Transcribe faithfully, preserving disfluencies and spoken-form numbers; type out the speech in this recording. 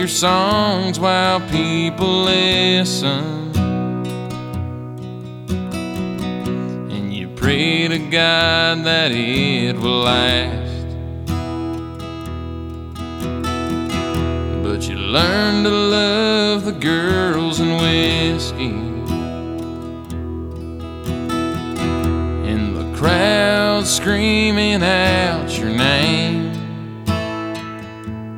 your songs while people listen, and you pray to God that it will last. But you learn to love the girls and whiskey, and the crowd screaming out your name.